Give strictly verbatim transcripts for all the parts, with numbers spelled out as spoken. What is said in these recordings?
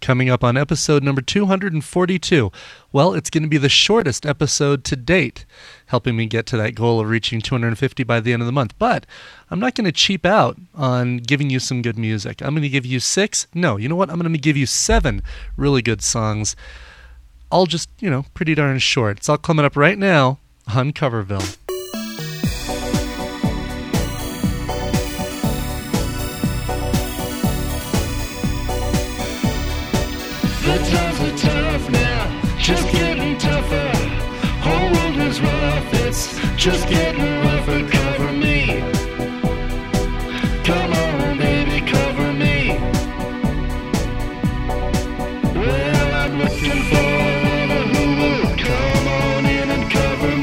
coming up on episode number two hundred forty-two. Well, it's going to be the shortest episode to date, helping me get to that goal of reaching two hundred fifty by the end of the month. But I'm not going to cheap out on giving you some good music. I'm going to give you six. No, you know what? I'm going to give you seven really good songs. All just, you know, pretty darn short. It's all coming up right now on Coverville. The times are tough now, just getting tougher. Whole world is rough, it's just getting rougher. Cover me, come on baby, cover me. Well, I'm looking for a lover who will come on in and cover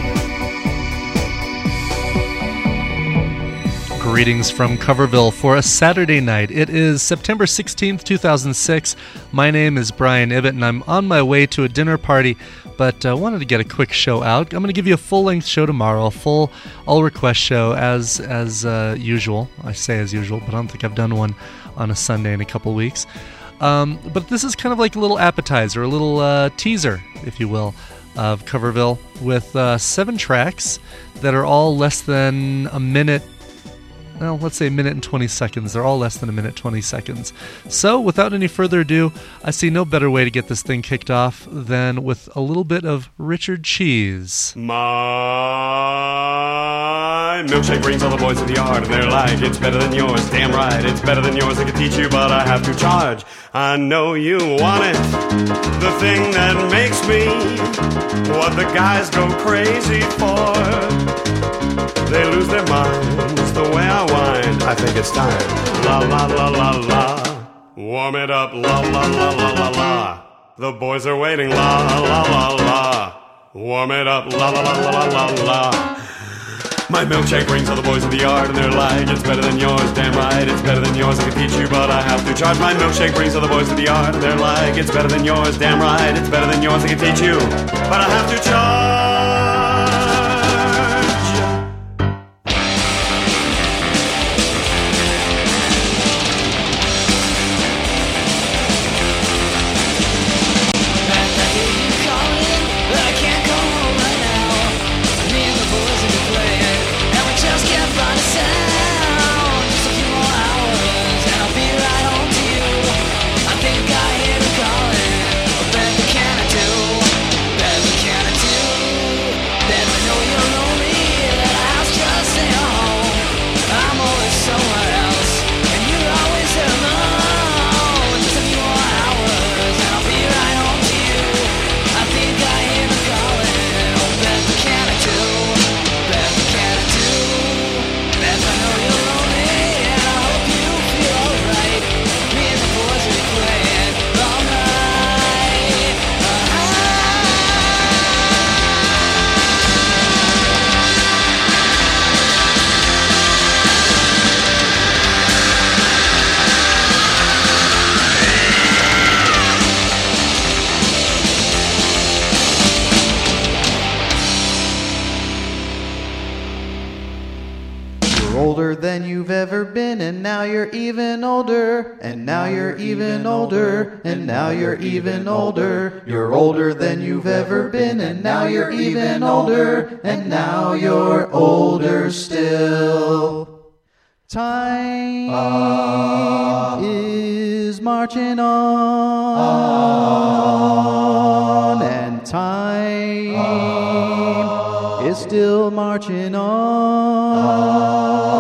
me. Greetings from Coverville for a Saturday night. It is September sixteenth, two thousand six. My name is Brian Ibbett, and I'm on my way to a dinner party, but I uh, wanted to get a quick show out. I'm going to give you a full-length show tomorrow, a full all-request show as as uh, usual. I say as usual, but I don't think I've done one on a Sunday in a couple weeks. Um, but this is kind of like a little appetizer, a little uh, teaser, if you will, of Coverville, with uh, seven tracks that are all less than a minute. Well, let's say a minute and twenty seconds. They're all less than a minute, twenty seconds. So, without any further ado, I see no better way to get this thing kicked off than with a little bit of Richard Cheese. My milkshake brings all the boys to the yard, and they're like, it's better than yours. Damn right, it's better than yours. I can teach you, but I have to charge. I know you want it, the thing that makes me what the guys go crazy for. They lose their minds the way I whine. I think it's time. La la la la la. Warm it up. La la la la la la. The boys are waiting. La la la la. Warm it up. La la la la la la. My milkshake brings all the boys to the yard, and they're like, it's better than yours. Damn right, it's better than yours. I can teach you, but I have to charge. My milkshake brings all the boys to the yard, and they're like, it's better than yours. Damn right, it's better than yours. I can teach you, but I have to charge. Than you've ever been, and now you're even older, and now you're even older, and now you're even older. You're older than you've ever been, and now you're even older, and now you're older still. Time uh, is marching on, uh, and time uh, is still marching on.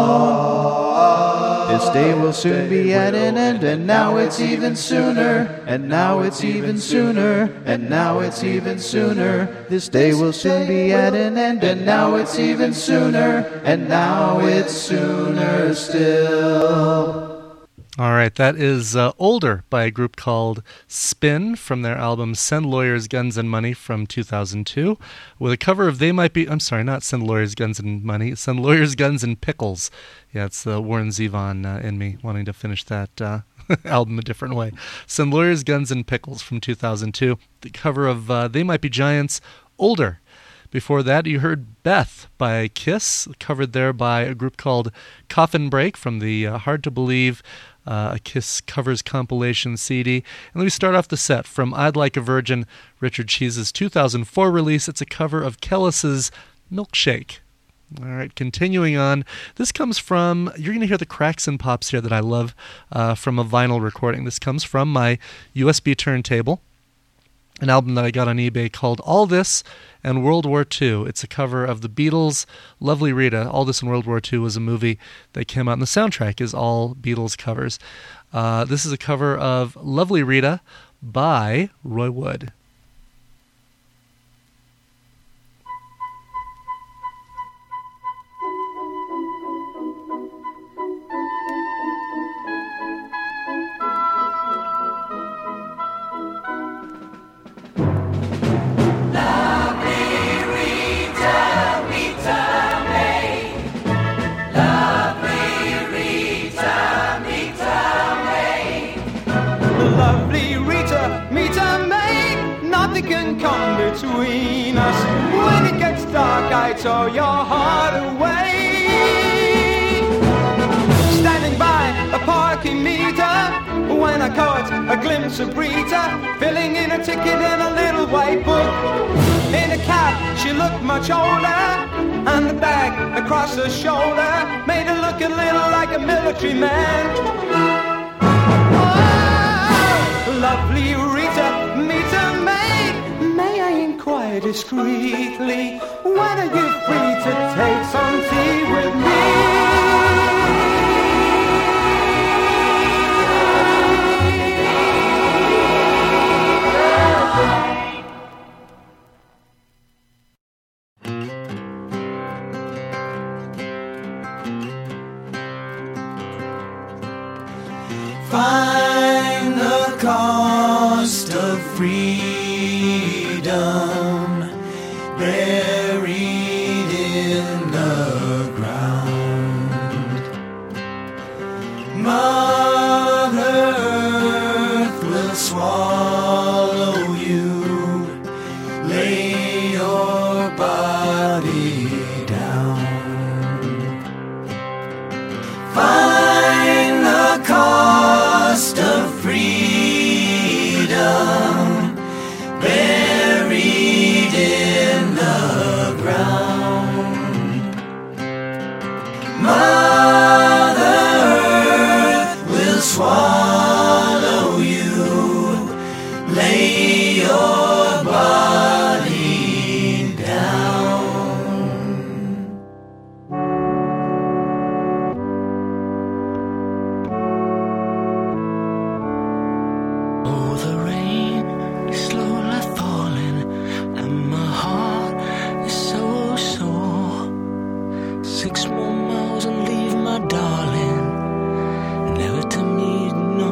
This day will soon be at an end, and now it's even sooner, and now it's even sooner, and now it's even sooner. This day will soon be at an end, and now it's even sooner, and now it's sooner still. All right, that is uh, Older by a group called Spin from their album Send Lawyers, Guns, and Money from two thousand two, with a cover of They Might Be, I'm sorry, not Send Lawyers, Guns, and Money, Send Lawyers, Guns, and Pickles. Yeah, it's the Warren Zevon uh, in me wanting to finish that uh, album a different way. Send Lawyers, Guns, and Pickles from two thousand two, the cover of uh, They Might Be Giants, Older. Before that, you heard Beth by Kiss, covered there by a group called Coffin Break from the uh, hard-to-believe uh, a Kiss covers compilation C D. And let me start off the set from I'd Like a Virgin, Richard Cheese's two thousand four release. It's a cover of Kellis's Milkshake. All right, continuing on. This comes from, you're going to hear the cracks and pops here that I love uh, from a vinyl recording. This comes from my U S B turntable, an album that I got on eBay called All This and World War Two. It's a cover of the Beatles' Lovely Rita. All This and World War Two was a movie that came out, and the soundtrack is all Beatles covers. Uh, this is a cover of Lovely Rita by Roy Wood. Between us, when it gets dark, I tore your heart away. Standing by a parking meter, when I caught a glimpse of Rita, filling in a ticket in a little white book. In a cab, she looked much older, and the bag across her shoulder made her look a little like a military man. Oh, lovely Rita, meet a maid. May I inquire discreetly, when are you free to take some tea with me? Find the cost of freedom buried in the ground. Mother Earth will swallow you. Lay your body down. Find the cost of freedom buried in the ground. Mother Earth will swallow you. Lay your body down. Oh, the rain is slowly falling, and my heart is so sore. Six more miles and leave my darling, never to meet no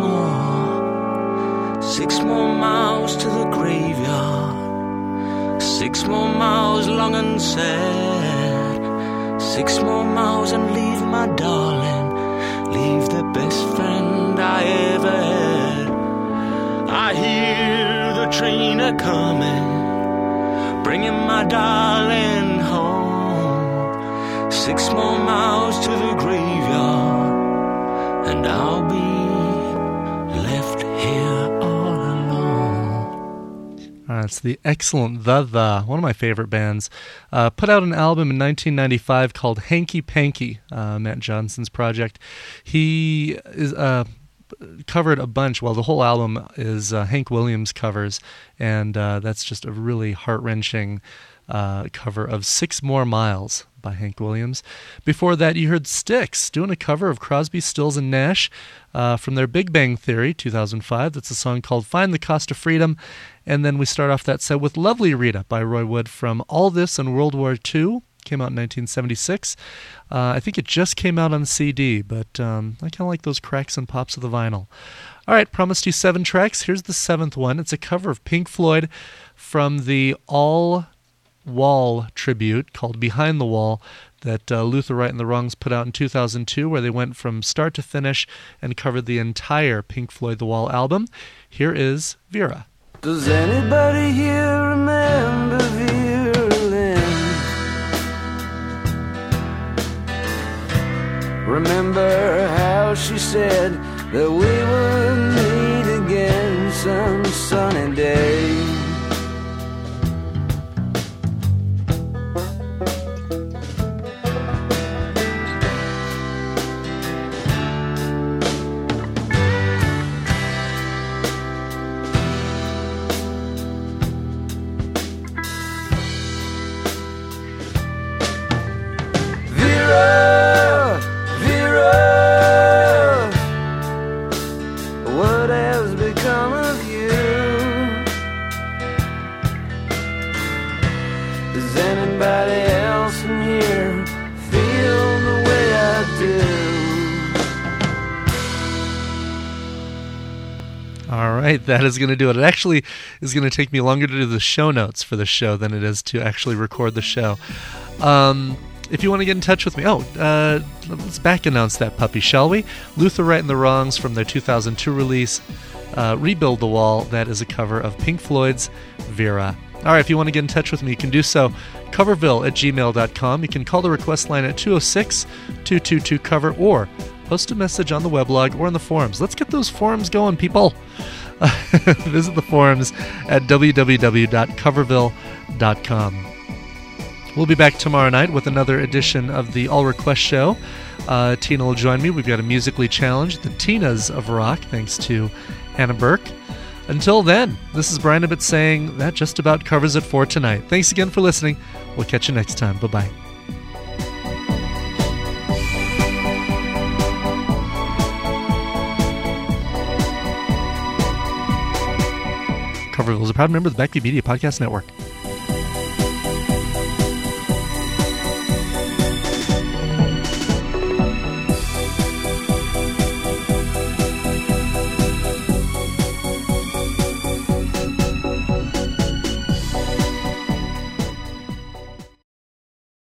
more. Six more miles to the graveyard, six more miles long and sad. Six more miles and leave my darling, leave the best friend I ever had. I hear the train a-coming, bringing my darling home. Six more miles to the graveyard, and I'll be left here all alone. Uh, it's the excellent The The, one of my favorite bands. Uh, put out an album in nineteen ninety-five called Hanky Panky, uh, Matt Johnson's project. He is... Uh, covered a bunch. Well, the whole album is uh, Hank Williams covers, and uh, that's just a really heart-wrenching uh, cover of Six More Miles by Hank Williams. Before that, you heard Styx doing a cover of Crosby, Stills, and Nash uh, from their Big Bang Theory, two thousand five. That's a song called Find the Cost of Freedom. And then we start off that set with Lovely Rita by Roy Wood from All This and World War Two. Came out in nineteen seventy-six. Uh, I think it just came out on C D, but um, I kind of like those cracks and pops of the vinyl. All right, promised you seven tracks. Here's the seventh one. It's a cover of Pink Floyd from the All Wall tribute called Behind the Wall that uh, Luther Wright and the Wrongs put out in two thousand two, where they went from start to finish and covered the entire Pink Floyd The Wall album. Here is Vera. Does anybody here remember Vera Lynn? Remember how she said that we would meet again some sunny day. That is going to do it. It actually is going to take me longer to do the show notes for the show than it is to actually record the show. Um, if you want to get in touch with me, oh, uh, let's back announce that puppy, shall we? Luther Right and the Wrongs from their two thousand two release, uh, Rebuild the Wall. That is a cover of Pink Floyd's Vera. All right, if you want to get in touch with me, you can do so. coverville at gmail dot com. You can call the request line at two oh six, two two two, cover or post a message on the weblog or on the forums. Let's get those forums going, people. Visit the forums at w w w dot coverville dot com. We'll be back tomorrow night with another edition of the All Request Show. Uh, Tina will join me. We've got a musically challenged, the Tinas of Rock, thanks to Hannah Burke. Until then, this is Brian Ibbott saying that just about covers it for tonight. Thanks again for listening. We'll catch you next time. Bye-bye. Coverville is a proud member of the Backbeat Media Podcast Network.